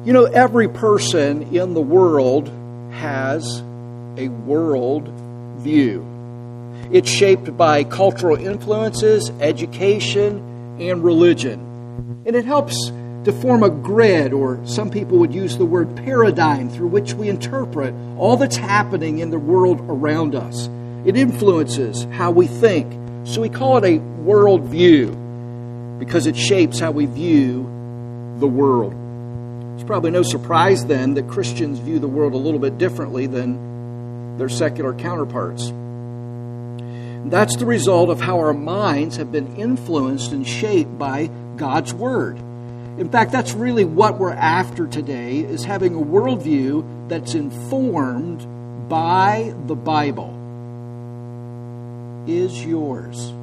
You know, every person in the world has a world view. It's shaped by cultural influences, education, and religion. And it helps to form a grid, or some people would use the word paradigm, through which we interpret all that's happening in the world around us. It influences how we think. So we call it a world view because it shapes how we view the world. It's probably no surprise then that Christians view the world a little bit differently than their secular counterparts. That's the result of how our minds have been influenced and shaped by God's Word. In fact, that's really what we're after today, is having a worldview that's informed by the Bible. Is yours?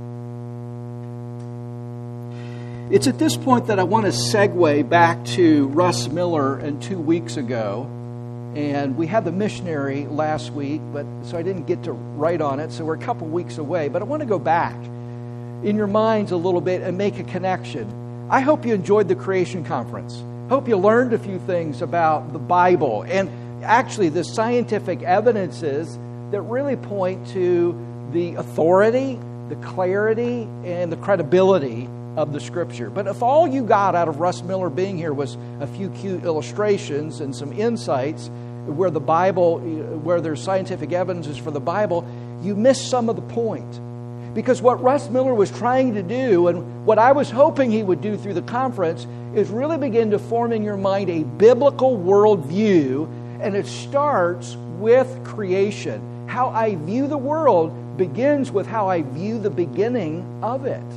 It's at this point that I want to segue back to Russ Miller and 2 weeks ago. And we had the missionary last week, so I didn't get to write on it, so we're a couple weeks away. But I want to go back in your minds a little bit and make a connection. I hope you enjoyed the Creation Conference. I hope you learned a few things about the Bible and actually the scientific evidences that really point to the authority, the clarity, and the credibility of the Scripture. But if all you got out of Russ Miller being here was a few cute illustrations and some insights where the Bible, where there's scientific evidences for the Bible, you missed some of the point. Because what Russ Miller was trying to do, and what I was hoping he would do through the conference, is really begin to form in your mind a biblical worldview, and it starts with creation. How I view the world begins with how I view the beginning of it.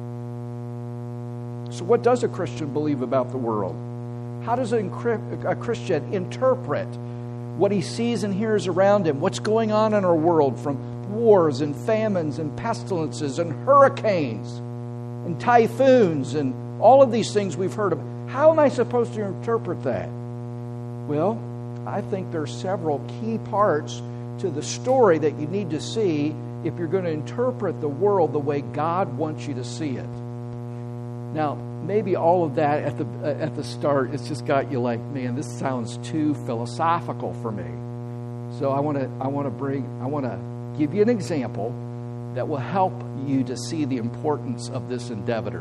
So what does a Christian believe about the world? How does a Christian interpret what he sees and hears around him? What's going on in our world, from wars and famines and pestilences and hurricanes and typhoons and all of these things we've heard of. How am I supposed to interpret that? Well, I think there are several key parts to the story that you need to see if you're going to interpret the world the way God wants you to see it. Now, maybe all of that at the start, it's just got you like, man, this sounds too philosophical for me. So I want to give you an example that will help you to see the importance of this endeavor.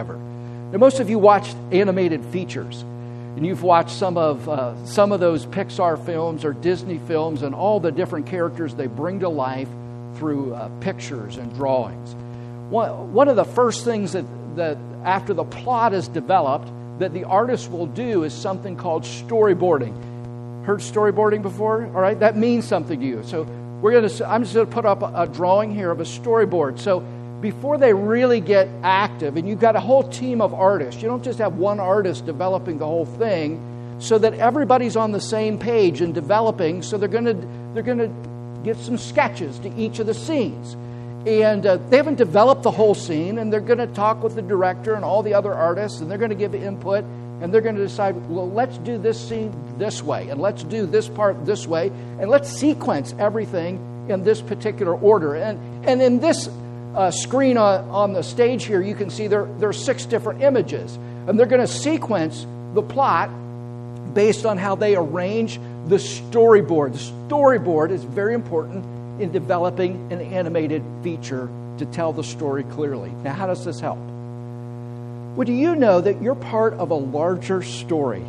Now, most of you watched animated features, and you've watched some of those Pixar films or Disney films, and all the different characters they bring to life through pictures and drawings. One of the first things that after the plot is developed that the artist will do is something called storyboarding. Heard storyboarding before? All right, that means something to you. So I'm just going to put up a drawing here of a storyboard. So before they really get active, and you've got a whole team of artists, you don't just have one artist developing the whole thing, so that everybody's on the same page and developing. So they're going to get some sketches to each of the scenes. And they haven't developed the whole scene, and they're going to talk with the director and all the other artists, and they're going to give input, and they're going to decide, well, let's do this scene this way, and let's do this part this way, and let's sequence everything in this particular order. And in this screen on the stage here, you can see there are 6 different images, and they're going to sequence the plot based on how they arrange the storyboard. The storyboard is very important in developing an animated feature to tell the story clearly. Now, how does this help? Well, do you know that you're part of a larger story?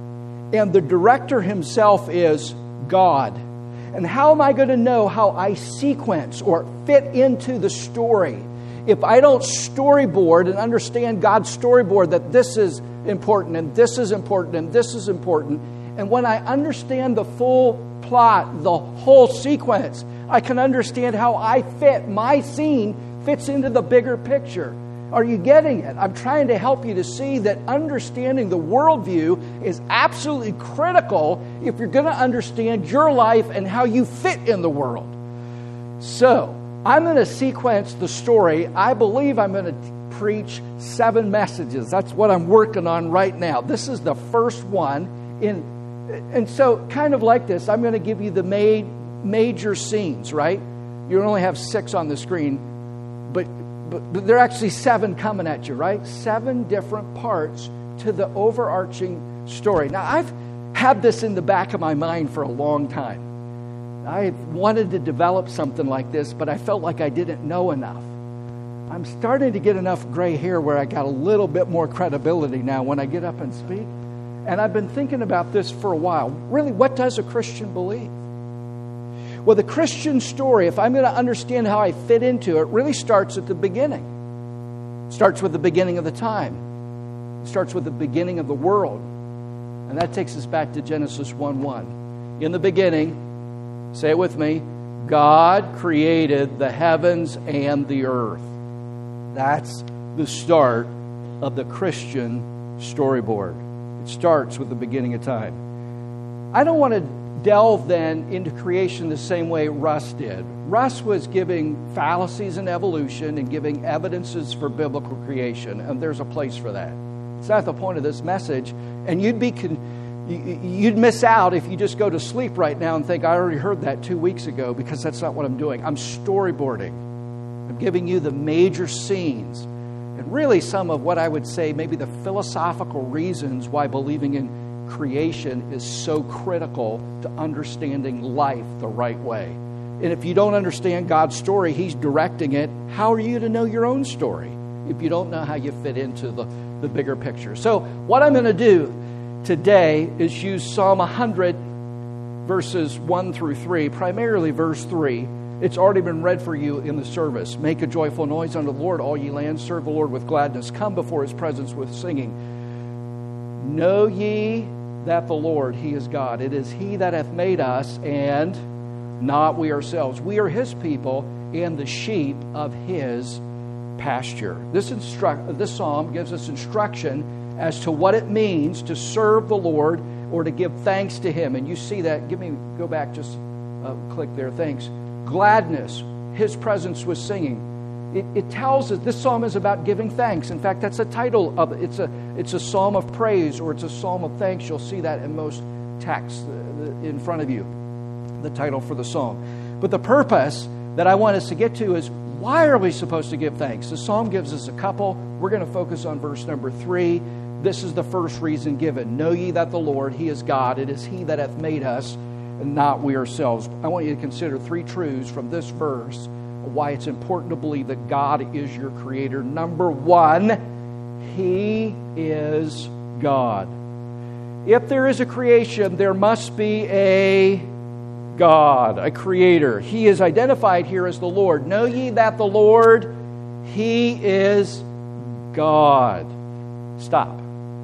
And the director himself is God. And how am I going to know how I sequence or fit into the story if I don't storyboard and understand God's storyboard that this is important and this is important and this is important? And when I understand the full plot, the whole sequence, I can understand how I fit, my scene fits into the bigger picture. Are you getting it? I'm trying to help you to see that understanding the worldview is absolutely critical if you're going to understand your life and how you fit in the world. So, I'm going to sequence the story. I believe I'm going to preach 7 messages. That's what I'm working on right now. This is the first one. And so, kind of like this, I'm going to give you the major scenes, right? You only have 6 on the screen, but there are actually 7 coming at you, right? 7 different parts to the overarching story. Now, I've had this in the back of my mind for a long time. I wanted to develop something like this, but I felt like I didn't know enough. I'm starting to get enough gray hair where I got a little bit more credibility now when I get up and speak. And I've been thinking about this for a while. Really, what does a Christian believe? Well, the Christian story, if I'm going to understand how I fit into it, really starts at the beginning. It starts with the beginning of the time. It starts with the beginning of the world. And that takes us back to Genesis 1:1. In the beginning, say it with me, God created the heavens and the earth. That's the start of the Christian storyboard. It starts with the beginning of time. I don't want to delve then into creation the same way Russ did. Russ was giving fallacies in evolution and giving evidences for biblical creation, and there's a place for that. It's not the point of this message, and you'd miss out if you just go to sleep right now and think, I already heard that 2 weeks ago, because that's not what I'm doing. I'm storyboarding. I'm giving you the major scenes, and really some of what I would say maybe the philosophical reasons why believing in creation is so critical to understanding life the right way. And if you don't understand God's story, He's directing it. How are you to know your own story if you don't know how you fit into the bigger picture? So what I'm going to do today is use Psalm 100, verses 1 through 3, primarily verse 3. It's already been read for you in the service. Make a joyful noise unto the Lord, all ye lands. Serve the Lord with gladness. Come before His presence with singing. Know ye that the Lord, He is God. It is He that hath made us, and not we ourselves. We are His people and the sheep of His pasture. This psalm gives us instruction as to what it means to serve the Lord or to give thanks to Him. And you see that. Go back, just click there. Thanks. Gladness. His presence was singing. It tells us this psalm is about giving thanks. In fact, that's the title of it. It's a psalm of praise, or it's a psalm of thanks. You'll see that in most texts in front of you, the title for the psalm. But the purpose that I want us to get to is, why are we supposed to give thanks? The psalm gives us a couple. We're going to focus on verse number 3. This is the first reason given. Know ye that the Lord, He is God. It is He that hath made us, and not we ourselves. I want you to consider 3 truths from this verse, why it's important to believe that God is your creator. Number 1, He is God. If there is a creation, there must be a God, a creator. He is identified here as the Lord. Know ye that the Lord, He is God. Stop.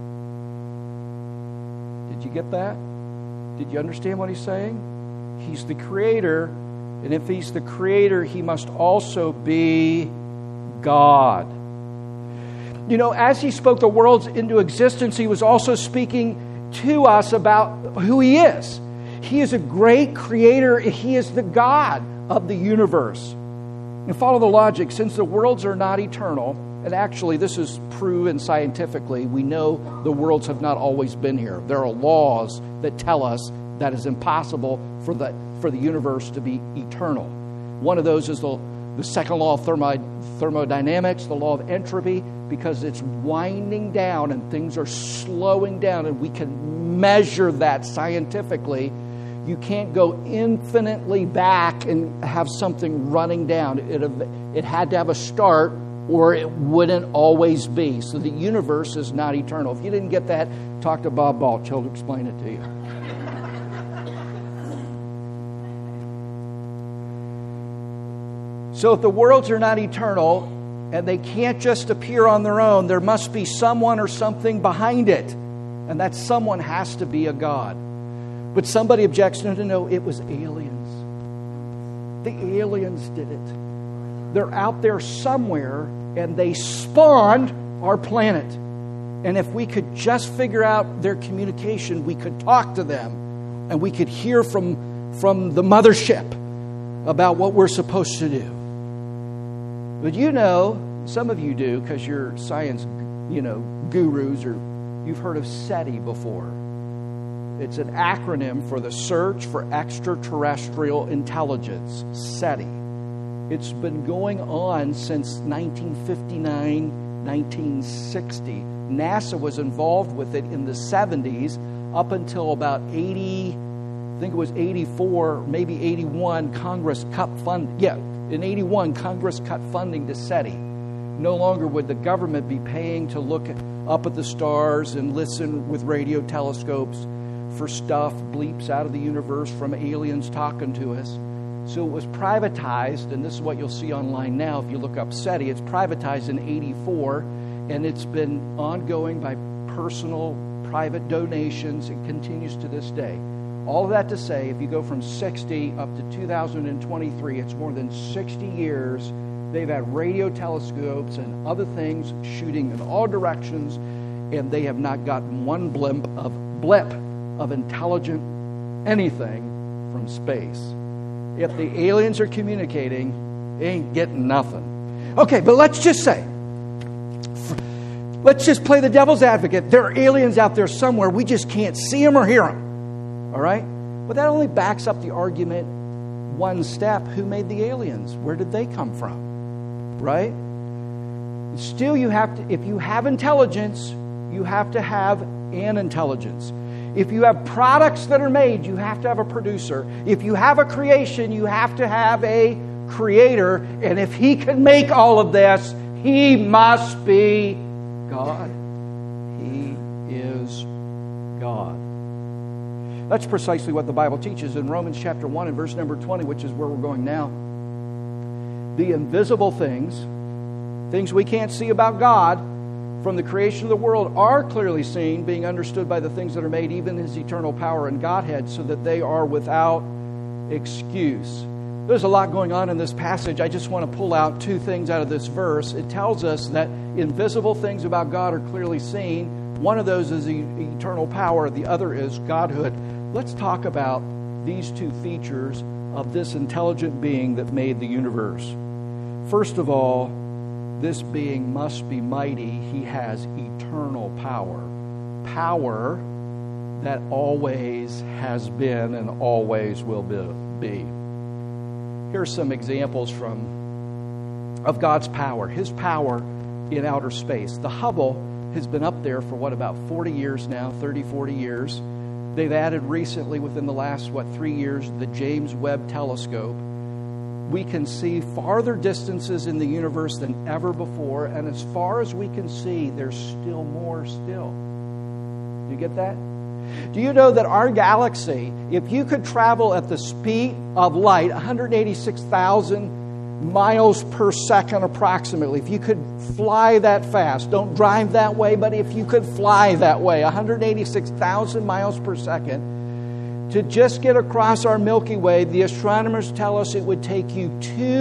Did you get that? Did you understand what He's saying? He's the creator. And if He's the creator, He must also be God. You know, as He spoke the worlds into existence, He was also speaking to us about who He is. He is a great creator. He is the God of the universe. And follow the logic. Since the worlds are not eternal, and actually this is proven scientifically, we know the worlds have not always been here. There are laws that tell us that it's impossible for the universe to be eternal. One of those is the second law of thermodynamics, the law of entropy, because it's winding down and things are slowing down, and we can measure that scientifically. You can't go infinitely back and have something running down. It had to have a start, or it wouldn't always be. So the universe is not eternal. If you didn't get that, talk to Bob Balch. He'll explain it to you. So if the worlds are not eternal and they can't just appear on their own, there must be someone or something behind it. And that someone has to be a God. But somebody objects, no, it was aliens. The aliens did it. They're out there somewhere and they spawned our planet. And if we could just figure out their communication, we could talk to them and we could hear from the mothership about what we're supposed to do. But you know, some of you do because you're science, gurus, or you've heard of SETI before. It's an acronym for the Search for Extraterrestrial Intelligence, SETI. It's been going on since 1959, 1960. NASA was involved with it in the 70s up until about 80, I think it was 84, maybe 81, Congress cut funding. Yeah, in 81, Congress cut funding to SETI. No longer would the government be paying to look up at the stars and listen with radio telescopes for stuff, bleeps out of the universe from aliens talking to us. So it was privatized, and this is what you'll see online now if you look up SETI. It's privatized in 84, and it's been ongoing by personal, private donations. It continues to this day. All of that to say, if you go from 60 up to 2023, it's more than 60 years. They've had radio telescopes and other things shooting in all directions, and they have not gotten one blip of intelligent anything from space. If the aliens are communicating, they ain't getting nothing. Okay, but let's just play the devil's advocate. There are aliens out there somewhere. We just can't see them or hear them. All right? But that only backs up the argument one step. Who made the aliens? Where did they come from? Right? Still, you have to, if you have intelligence, you have to have an intelligence. If you have products that are made, you have to have a producer. If you have a creation, you have to have a creator. And if he can make all of this, he must be God. He is God. That's precisely what the Bible teaches in Romans chapter 1 and verse number 20, which is where we're going now. The invisible things we can't see about God from the creation of the world, are clearly seen, being understood by the things that are made, even His eternal power and Godhead, so that they are without excuse. There's a lot going on in this passage. I just want to pull out two things out of this verse. It tells us that invisible things about God are clearly seen. One of those is eternal power. The other is Godhood. Let's talk about these two features of this intelligent being that made the universe. First of all, this being must be mighty. He has eternal power. Power that always has been and always will be. Here's some examples of God's power. His power in outer space. The Hubble has been up there for about 40 years now, 30, 40 years. They've added recently, within the last, 3 years, the James Webb Telescope. We can see farther distances in the universe than ever before, and as far as we can see, there's still more still. Do you get that? Do you know that our galaxy, if you could travel at the speed of light, 186,000 miles per second approximately, if you could fly that fast, don't drive that way, but if you could fly that way, 186,000 miles per second, to just get across our Milky Way, the astronomers tell us it would take you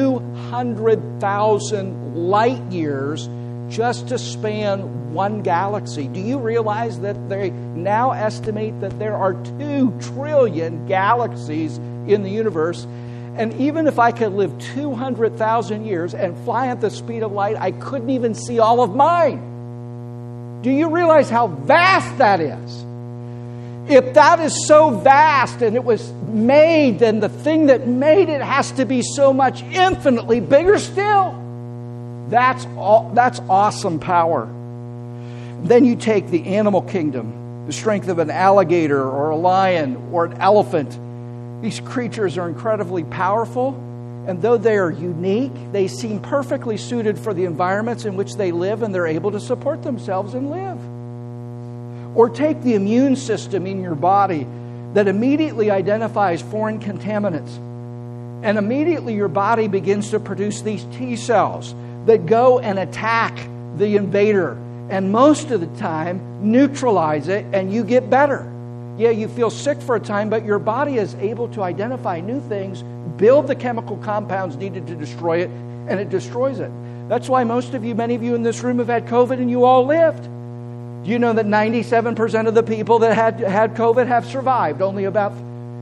200,000 light years just to span one galaxy. Do you realize that they now estimate that there are 2 trillion galaxies in the universe? And even if I could live 200,000 years and fly at the speed of light, I couldn't even see all of mine. Do you realize how vast that is? If that is so vast and it was made, then the thing that made it has to be so much infinitely bigger still. That's awesome power. Then you take the animal kingdom, the strength of an alligator or a lion or an elephant. These creatures are incredibly powerful, and though they are unique, they seem perfectly suited for the environments in which they live, and they're able to support themselves and live. Or take the immune system in your body that immediately identifies foreign contaminants. And immediately your body begins to produce these T cells that go and attack the invader. And most of the time, neutralize it and you get better. Yeah, you feel sick for a time, but your body is able to identify new things, build the chemical compounds needed to destroy it, and it destroys it. That's why many of you in this room have had COVID and you all lived. Do you know that 97% of the people that had COVID have survived? Only about,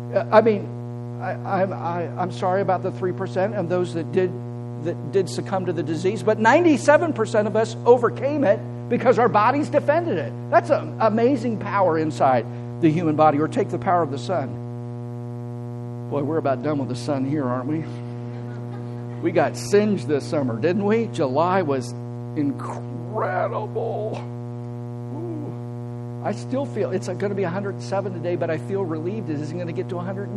I'm sorry about the 3% and those that did succumb to the disease, but 97% of us overcame it because our bodies defended it. That's an amazing power inside the human body. Or take the power of the sun. Boy, we're about done with the sun here, aren't we? We got singed this summer, didn't we? July was incredible. I still feel it's going to be 107 today, but I feel relieved it isn't going to get to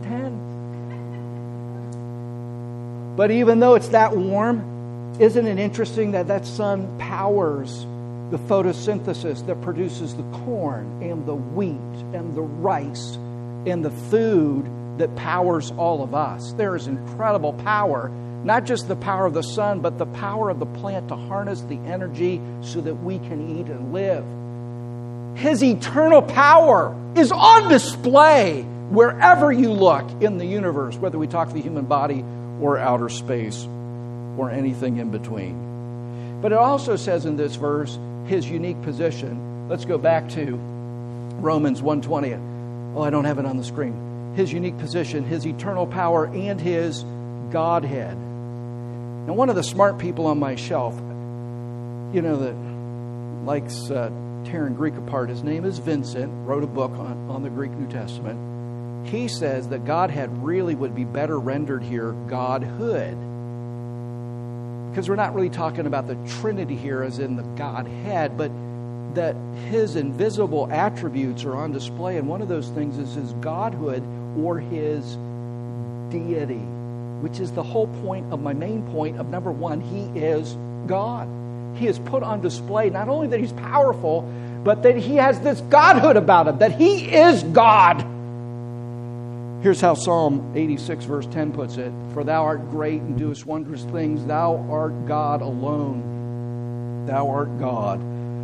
110. But even though it's that warm, isn't it interesting that sun powers the photosynthesis that produces the corn and the wheat and the rice and the food that powers all of us? There is incredible power, not just the power of the sun, but the power of the plant to harness the energy so that we can eat and live. His eternal power is on display wherever you look in the universe, whether we talk the human body or outer space or anything in between. But it also says in this verse, his unique position. Let's go back to Romans 1:20. Oh, I don't have it on the screen. His unique position, his eternal power, and his Godhead. Now, one of the smart people on my shelf, that likes tearing Greek apart, his name is Vincent, wrote a book on the Greek New Testament. He says that Godhead really would be better rendered here Godhood. Because we're not really talking about the Trinity here as in the Godhead, but that his invisible attributes are on display. And one of those things is his Godhood or his deity, which is the whole point of my main point of number one. He is God. He is put on display, not only that he's powerful, but that he has this Godhood about him, that he is God. Here's how Psalm 86 verse 10 puts it. For thou art great and doest wondrous things. Thou art God alone. Thou art God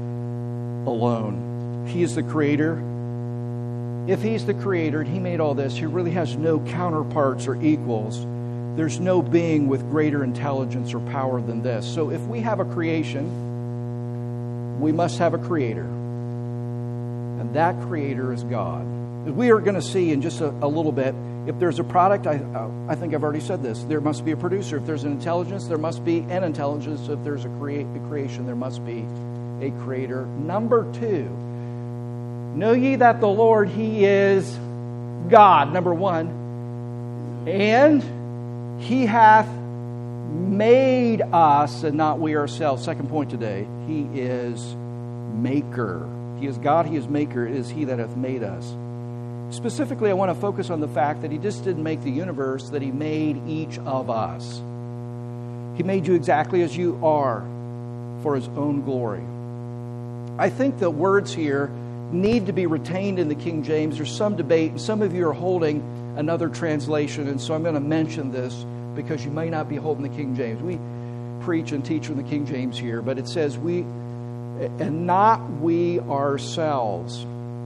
alone. He is the creator. If he's the creator and he made all this, he really has no counterparts or equals. There's no being with greater intelligence or power than this. So if we have a creation, we must have a creator. And that creator is God. We are going to see in just a little bit, if there's a product, I think I've already said this, there must be a producer. If there's an intelligence, there must be an intelligence. If there's a creation, there must be a creator. Number two, know ye that the Lord, he is God. Number one, and he hath made us and not we ourselves. Second point today, he is maker. He is God, he is maker. It is he that hath made us. Specifically, I want to focus on the fact that he just didn't make the universe, that he made each of us. He made you exactly as you are for his own glory. I think the words here need to be retained in the King James. There's some debate, and some of you are holding another translation, and so I'm going to mention this because you may not be holding the King James. We preach and teach from the King James here, but it says we, and not we ourselves.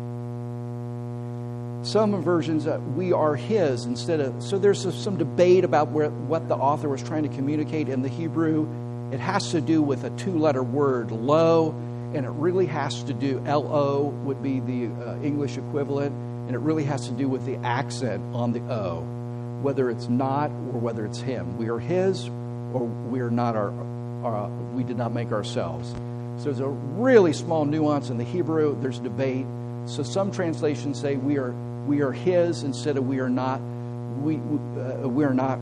Some versions, we are his instead of... So there's some debate about what the author was trying to communicate in the Hebrew. It has to do with a two-letter word, lo, and it really has to do... L-O would be the English equivalent, and it really has to do with the accent on the O, whether it's not or whether it's him. We are his or we are not we did not make ourselves. So there's a really small nuance in the Hebrew. There's debate. So some translations say we are his instead of we are not. We are not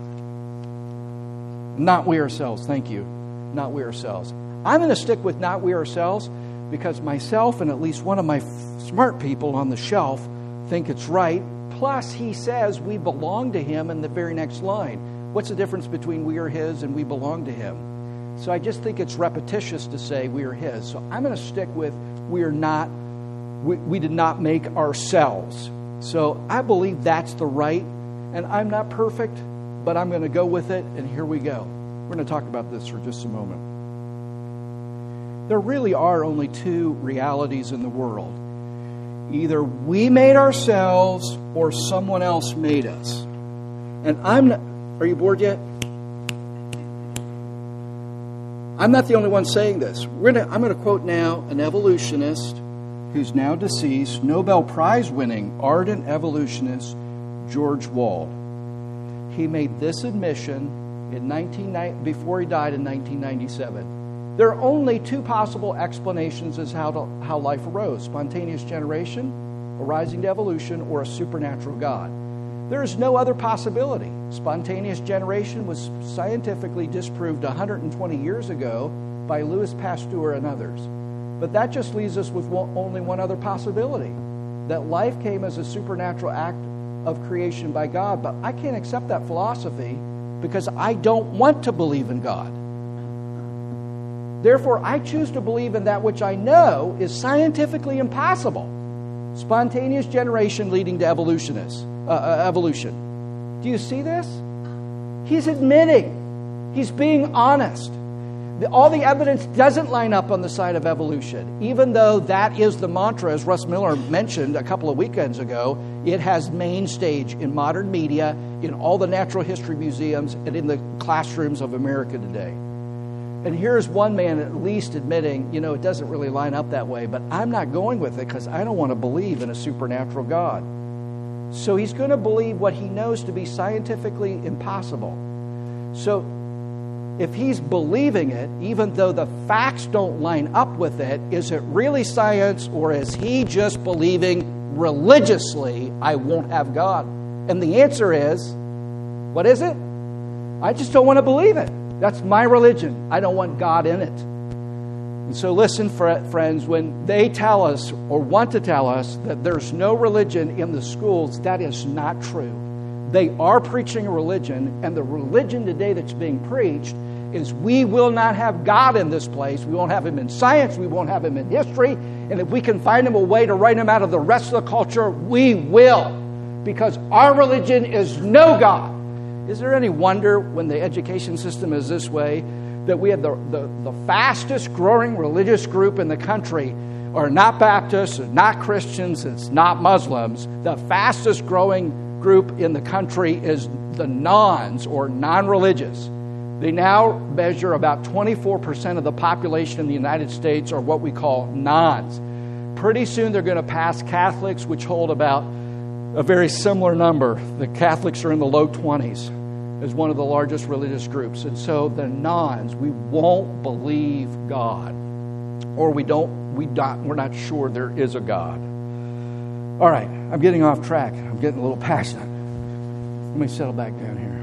we ourselves. Thank you. Not we ourselves. I'm going to stick with not we ourselves because myself and at least one of my smart people on the shelf think it's right. Plus, he says we belong to him in the very next line. What's the difference between we are his and we belong to him? So I just think it's repetitious to say we are his. So I'm going to stick with we are not. We did not make ourselves. So I believe that's the right. And I'm not perfect, but I'm going to go with it. And here we go. We're going to talk about this for just a moment. There really are only two realities in the world. Either we made ourselves or someone else made us. And are you bored yet? I'm not the only one saying this. I'm going to quote now an evolutionist who's now deceased, Nobel Prize winning ardent evolutionist George Wald. He made this admission before he died in 1997. There are only two possible explanations as how life arose: spontaneous generation, arising to evolution, or a supernatural God. There is no other possibility. Spontaneous generation was scientifically disproved 120 years ago by Louis Pasteur and others. But that just leaves us with only one other possibility, that life came as a supernatural act of creation by God. But I can't accept that philosophy because I don't want to believe in God. Therefore, I choose to believe in that which I know is scientifically impossible. Spontaneous generation leading to evolution. Do you see this? He's admitting. He's being honest. All the evidence doesn't line up on the side of evolution. Even though that is the mantra, as Russ Miller mentioned a couple of weekends ago, it has main stage in modern media, in all the natural history museums, and in the classrooms of America today. And here's one man at least admitting, it doesn't really line up that way, but I'm not going with it because I don't want to believe in a supernatural God. So he's going to believe what he knows to be scientifically impossible. So if he's believing it, even though the facts don't line up with it, is it really science, or is he just believing religiously, I won't have God? And the answer is, what is it? I just don't want to believe it. That's my religion. I don't want God in it. And so listen, friends, when they tell us or want to tell us that there's no religion in the schools, that is not true. They are preaching a religion, and the religion today that's being preached is we will not have God in this place. We won't have Him in science. We won't have Him in history. And if we can find Him a way to write Him out of the rest of the culture, we will. Because our religion is no God. Is there any wonder when the education system is this way that we have the fastest growing religious group in the country are not Baptists, not Christians, it's not Muslims. The fastest growing group in the country is the nones or non-religious. They now measure about 24% of the population in the United States are what we call nones. Pretty soon they're going to pass Catholics, which hold about a very similar number. The Catholics are in the low 20s as one of the largest religious groups. And so the nones, we won't believe God, or we're not sure there is a God. All right, I'm getting off track. I'm getting a little passionate. Let me settle back down here.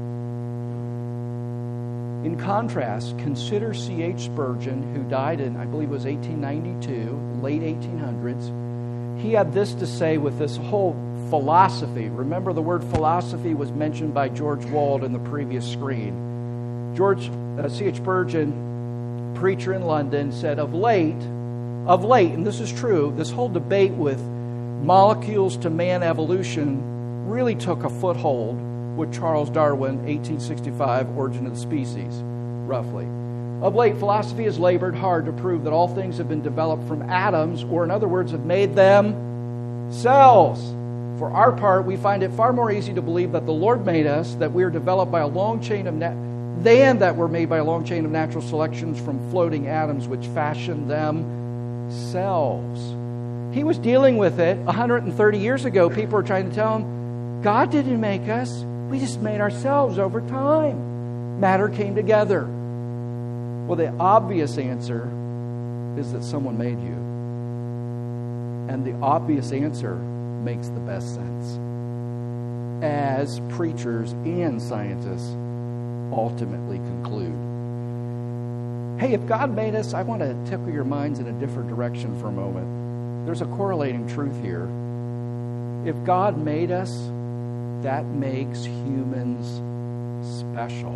In contrast, consider C.H. Spurgeon, who died in, I believe it was 1892, late 1800s. He had this to say with this whole philosophy. Remember, the word philosophy was mentioned by George Wald in the previous screen. C.H. Spurgeon, preacher in London, said, of late, and this is true, this whole debate with molecules to man evolution really took a foothold with Charles Darwin, 1865, Origin of the Species, roughly. Of late, philosophy has labored hard to prove that all things have been developed from atoms, or in other words, have made them cells. For our part, we find it far more easy to believe that the Lord made us, that we are developed by a long chain of than that we're made by a long chain of natural selections from floating atoms which fashion themselves. He was dealing with it 130 years ago. People were trying to tell him, God didn't make us. We just made ourselves over time. Matter came together. Well, the obvious answer is that someone made you. And the obvious answer makes the best sense, as preachers and scientists ultimately conclude. Hey, if God made us, I want to tickle your minds in a different direction for a moment. There's a correlating truth here. If God made us, that makes humans special.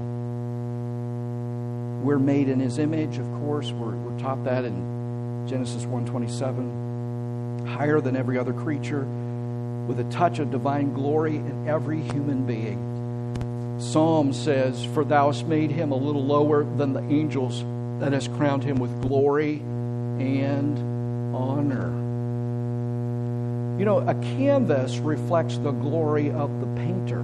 We're made in His image, of course. We're taught that in Genesis 1:27. Higher than every other creature, with a touch of divine glory in every human being. Psalm says, for thou hast made him a little lower than the angels, that hast crowned him with glory and honor. You know, a canvas reflects the glory of the painter.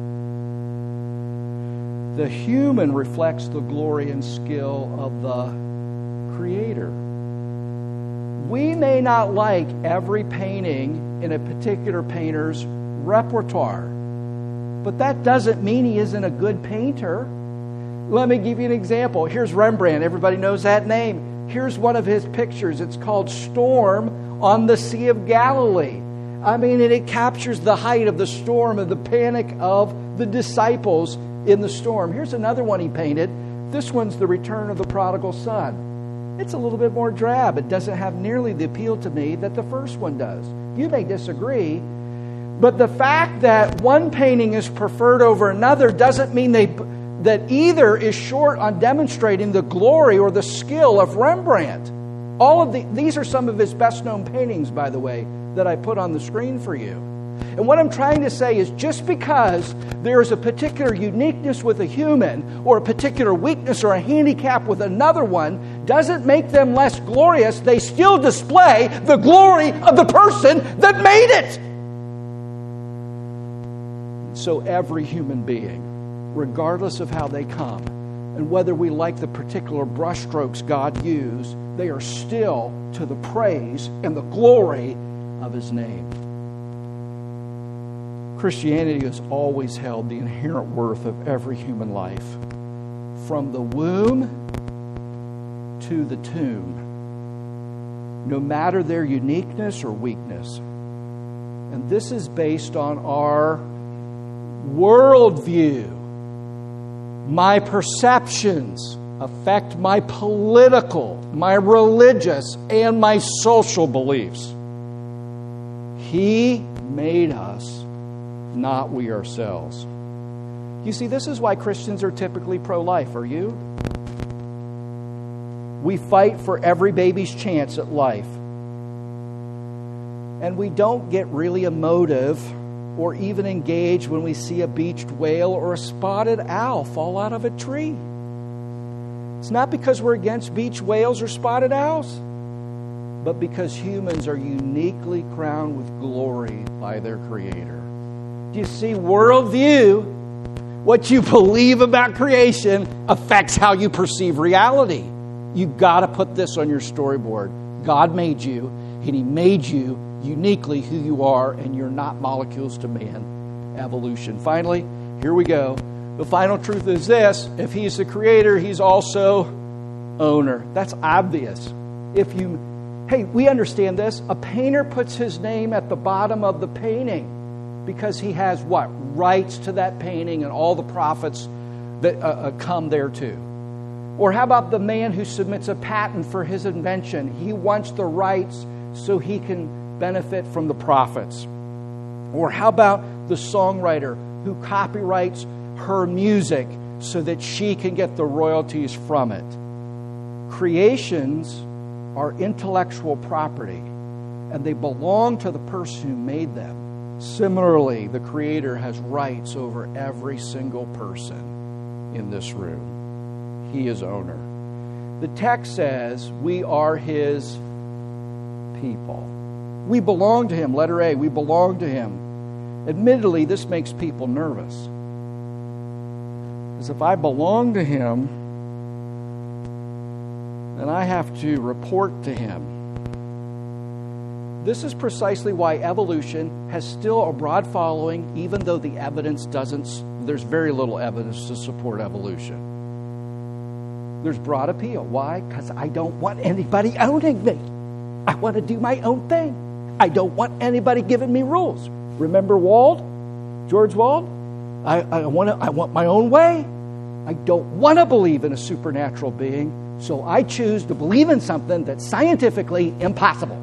The human reflects the glory and skill of the creator. We may not like every painting in a particular painter's repertoire, but that doesn't mean he isn't a good painter. Let me give you an example. Here's Rembrandt. Everybody knows that name. Here's one of his pictures. It's called Storm on the Sea of Galilee. I mean, and it captures the height of the storm and the panic of the disciples in the storm. Here's another one he painted. This one's the Return of the Prodigal Son. it's a little bit more drab. It doesn't have nearly the appeal to me that the first one does. You may disagree, but the fact that one painting is preferred over another doesn't mean that either is short on demonstrating the glory or the skill of Rembrandt. These are some of his best-known paintings, by the way, that I put on the screen for you. And what I'm trying to say is just because there is a particular uniqueness with a human or a particular weakness or a handicap with another one doesn't make them less glorious. They still display the glory of the person that made it. So every human being, regardless of how they come, and whether we like the particular brushstrokes God used, they are still to the praise and the glory of His name. Christianity has always held the inherent worth of every human life, from the womb to the tomb, no matter their uniqueness or weakness. And this is based on our worldview. My perceptions affect my political, my religious, and my social beliefs. He made us, not we ourselves. You see, this is why Christians are typically pro-life. Are you? We fight for every baby's chance at life. And we don't get really emotive or even engage when we see a beached whale or a spotted owl fall out of a tree. It's not because we're against beached whales or spotted owls, but because humans are uniquely crowned with glory by their Creator. Do you see, worldview, what you believe about creation, affects how you perceive reality. You've got to put this on your storyboard. God made you, and He made you uniquely who you are, and you're not molecules to man. Evolution. Finally, here we go. The final truth is this: if He's the Creator, He's also owner. That's obvious. We understand this. A painter puts his name at the bottom of the painting because he has what? Rights to that painting and all the profits that come thereto. Or how about the man who submits a patent for his invention? He wants the rights so he can benefit from the profits. Or how about the songwriter who copyrights her music so that she can get the royalties from it? Creations are intellectual property, and they belong to the person who made them. Similarly, the Creator has rights over every single person in this room. He is owner. The text says we are His people. We belong to Him. Letter A, we belong to Him. Admittedly, this makes people nervous. Because if I belong to Him, then I have to report to Him. This is precisely why evolution has still a broad following, even though the evidence there's very little evidence to support evolution. There's broad appeal. Why? Because I don't want anybody owning me. I want to do my own thing. I don't want anybody giving me rules. Remember George Wald? I want my own way. I don't want to believe in a supernatural being, so I choose to believe in something that's scientifically impossible.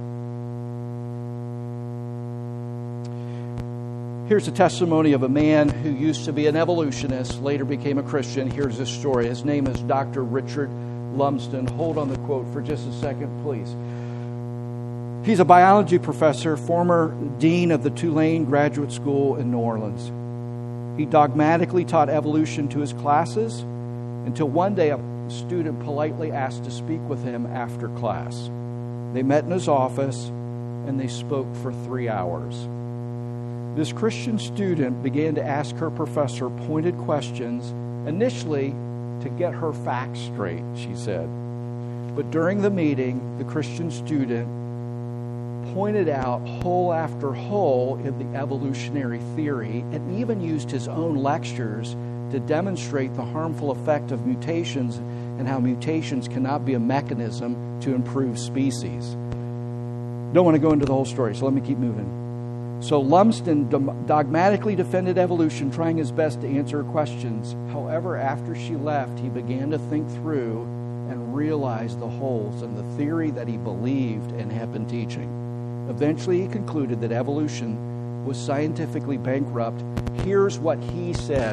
Here's a testimony of a man who used to be an evolutionist, later became a Christian. Here's his story. His name is Dr. Richard Lumsden. Hold on the quote for just a second, please. He's a biology professor, former dean of the Tulane Graduate School in New Orleans. He dogmatically taught evolution to his classes until one day a student politely asked to speak with him after class. They met in his office and they spoke for 3 hours. This Christian student began to ask her professor pointed questions, initially to get her facts straight, she said. But during the meeting, the Christian student pointed out hole after hole in the evolutionary theory and even used his own lectures to demonstrate the harmful effect of mutations and how mutations cannot be a mechanism to improve species. Don't want to go into the whole story, so let me keep moving. So Lumsden dogmatically defended evolution, trying his best to answer her questions. However, after she left, he began to think through and realized the holes in the theory that he believed and had been teaching. Eventually, he concluded that evolution was scientifically bankrupt. Here's what he said.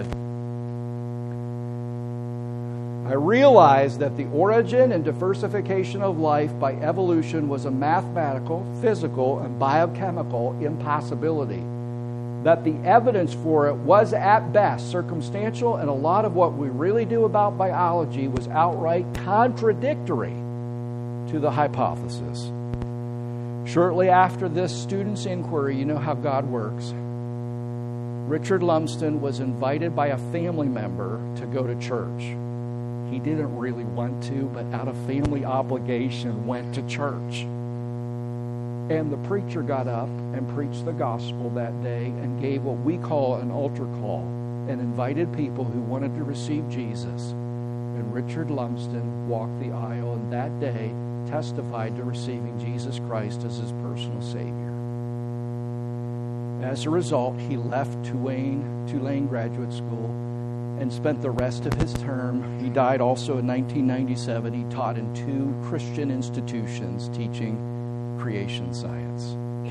I realized that the origin and diversification of life by evolution was a mathematical, physical, and biochemical impossibility. That the evidence for it was at best circumstantial, and a lot of what we really do about biology was outright contradictory to the hypothesis. Shortly after this student's inquiry, you know how God works. Richard Lumsden was invited by a family member to go to church. He didn't really want to, but out of family obligation went to church. And the preacher got up and preached the gospel that day and gave what we call an altar call and invited people who wanted to receive Jesus. And Richard Lumsden walked the aisle and that day testified to receiving Jesus Christ as his personal Savior. As a result, he left Tulane Graduate School and spent the rest of his term. He died also in 1997. He taught in 2 Christian institutions teaching creation science.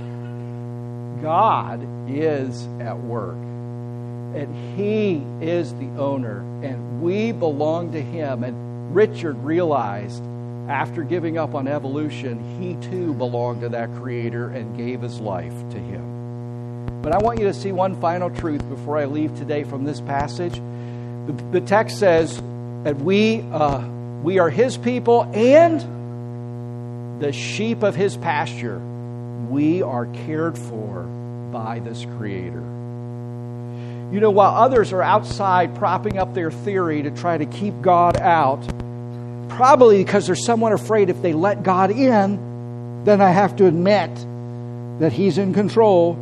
God is at work, and He is the owner, and we belong to Him. And Richard realized after giving up on evolution, he too belonged to that Creator and gave his life to Him. But I want you to see one final truth before I leave today from this passage. The text says that we are His people and the sheep of His pasture. We are cared for by this Creator. You know, while others are outside propping up their theory to try to keep God out, probably because they're somewhat afraid if they let God in, then I have to admit that He's in control.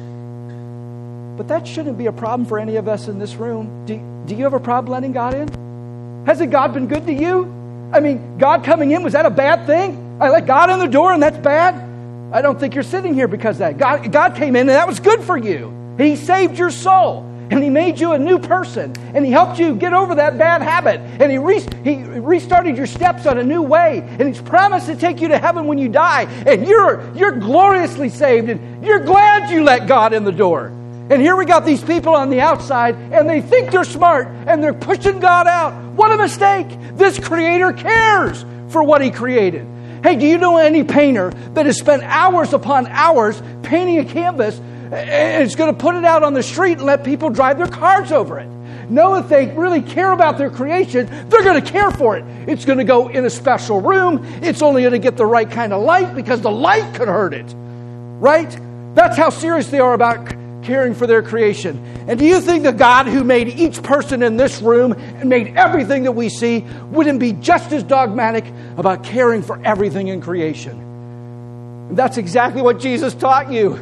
But that shouldn't be a problem for any of us in this room. Do you have a problem letting God in? Hasn't God been good to you? I mean, God coming in, was that a bad thing? I let God in the door and that's bad? I don't think you're sitting here because of that. God came in and that was good for you. He saved your soul. And He made you a new person. And He helped you get over that bad habit. And He restarted your steps on a new way. And He's promised to take you to heaven when you die. And you're gloriously saved. And you're glad you let God in the door. And here we got these people on the outside, and they think they're smart, and they're pushing God out. What a mistake. This Creator cares for what He created. Hey, do you know any painter that has spent hours upon hours painting a canvas and is going to put it out on the street and let people drive their cars over it? No, if they really care about their creation, they're going to care for it. It's going to go in a special room. It's only going to get the right kind of light because the light could hurt it. Right? That's how serious they are about caring for their creation. And do you think the God who made each person in this room and made everything that we see wouldn't be just as dogmatic about caring for everything in creation? And that's exactly what Jesus taught you.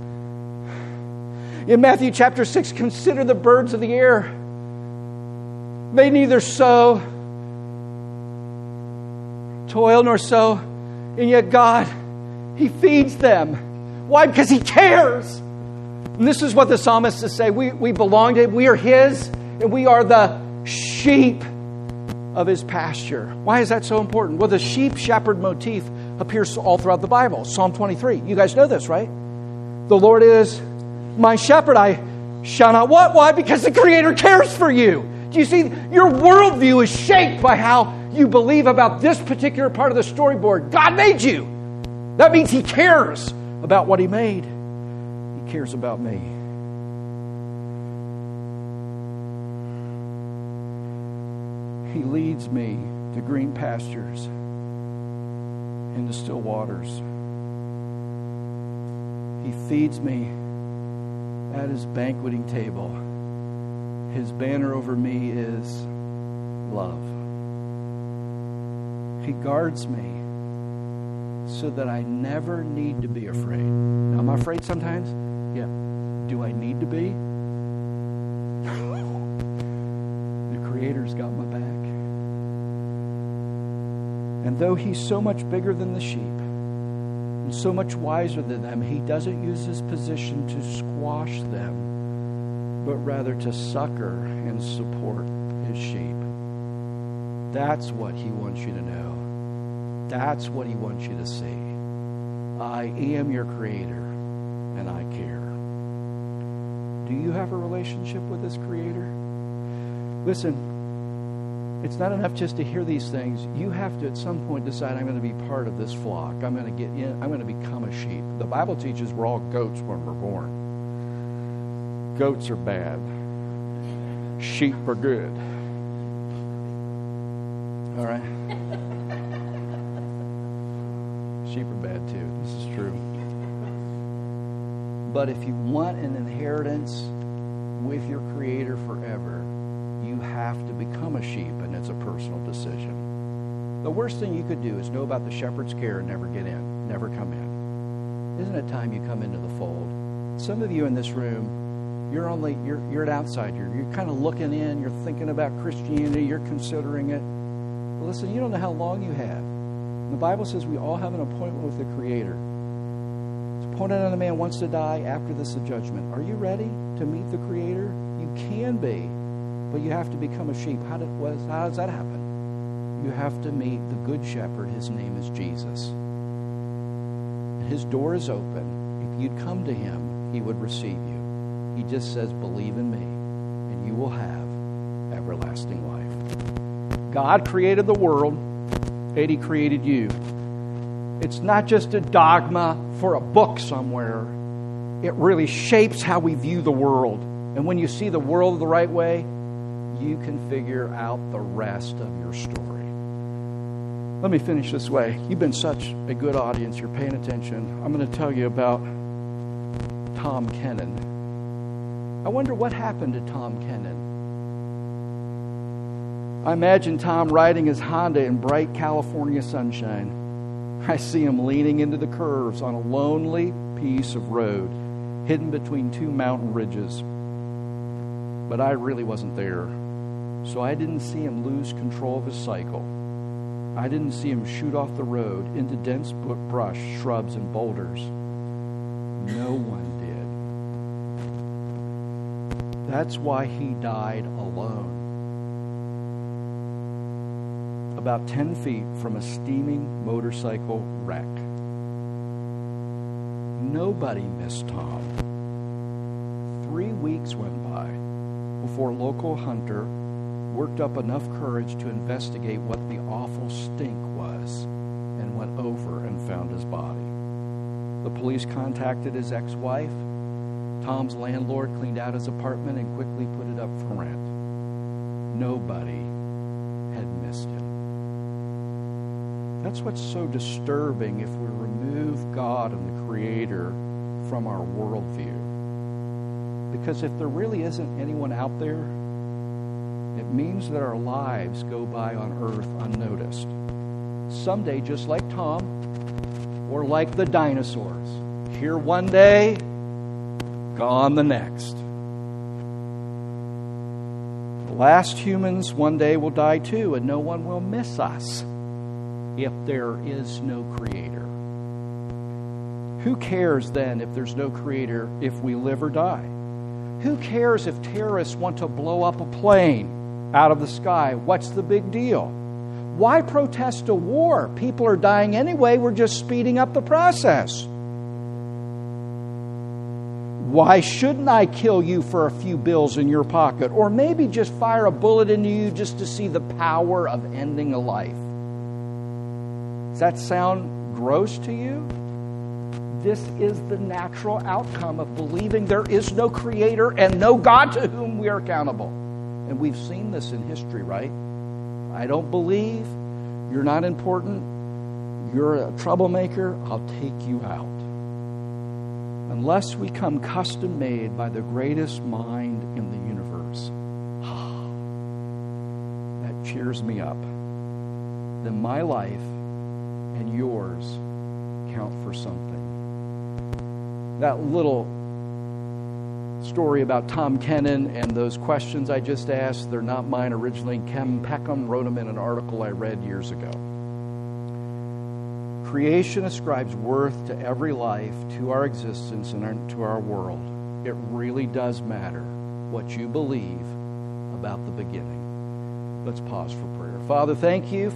In Matthew chapter 6, consider the birds of the air. They neither sow, toil, nor sow, and yet God, He feeds them. Why? Because He cares. And this is what the psalmists say. We belong to Him. We are His, and we are the sheep of His pasture. Why is that so important? Well, the sheep-shepherd motif appears all throughout the Bible. Psalm 23. You guys know this, right? The Lord is my shepherd. I shall not want. Why? Because the Creator cares for you. Do you see? Your worldview is shaped by how you believe about this particular part of the storyboard. God made you. That means He cares about what He made. He cares about me. He leads me to green pastures and to still waters. He feeds me at His banqueting table. His banner over me is love. He guards me so that I never need to be afraid. Now, am I afraid sometimes? Yeah. Do I need to be? The Creator's got my back. And though He's so much bigger than the sheep and so much wiser than them, He doesn't use His position to squash them, but rather to succor and support His sheep. That's what He wants you to know. That's what He wants you to see. I am your Creator, and I care. Do you have a relationship with this Creator? Listen, it's not enough just to hear these things. You have to at some point decide, I'm going to be part of this flock. I'm going to get in. I'm going to become a sheep. The Bible teaches we're all goats when we're born. Goats are bad. Sheep are good. All right? Sheep are bad too. This is true. But if you want an inheritance with your Creator forever, you have to become a sheep, and it's a personal decision. The worst thing you could do is know about the shepherd's care and never get in, never come in. Isn't it time you come into the fold? Some of you in this room, you're an outsider. You're kind of looking in. You're thinking about Christianity. You're considering it. But listen, you don't know how long you have. The Bible says we all have an appointment with the Creator. It's appointed on a man wants to die after this of judgment. Are you ready to meet the Creator? You can be, but you have to become a sheep. How does that happen? You have to meet the Good Shepherd. His name is Jesus. His door is open. If you'd come to Him, He would receive you. He just says, believe in me, and you will have everlasting life. God created the world, and He created you. It's not just a dogma for a book somewhere. It really shapes how we view the world. And when you see the world the right way, you can figure out the rest of your story. Let me finish this way. You've been such a good audience. You're paying attention. I'm going to tell you about Tom Kennon. I wonder what happened to Tom Kennon. I imagine Tom riding his Honda in bright California sunshine. I see him leaning into the curves on a lonely piece of road hidden between two mountain ridges. But I really wasn't there, so I didn't see him lose control of his cycle. I didn't see him shoot off the road into dense brush, shrubs, and boulders. No one did. That's why he died alone. About 10 feet from a steaming motorcycle wreck. Nobody missed Tom. 3 weeks went by before a local hunter worked up enough courage to investigate what the awful stink was and went over and found his body. The police contacted his ex-wife. Tom's landlord cleaned out his apartment and quickly put it up for rent. Nobody had missed him. That's what's so disturbing if we remove God and the Creator from our worldview. Because if there really isn't anyone out there, it means that our lives go by on earth unnoticed. Someday, just like Tom, or like the dinosaurs, here one day, gone the next. The last humans one day will die too, and no one will miss us if there is no Creator. Who cares then if there's no Creator if we live or die? Who cares if terrorists want to blow up a plane out of the sky? What's the big deal? Why protest a war? People are dying anyway. We're just speeding up the process. Why shouldn't I kill you for a few bills in your pocket? Or maybe just fire a bullet into you just to see the power of ending a life? Does that sound gross to you? This is the natural outcome of believing there is no Creator and no God to whom we are accountable. And we've seen this in history, right? I don't believe, you're not important, you're a troublemaker, I'll take you out. Unless we come custom made by the greatest mind in the universe, that cheers me up. Then my life and yours count for something. That little story about Tom Kennon and those questions I just asked, they're not mine originally. Ken Peckham wrote them in an article I read years ago. Creation ascribes worth to every life, to our existence, and to our world. It really does matter what you believe about the beginning. Let's pause for prayer. Father, thank you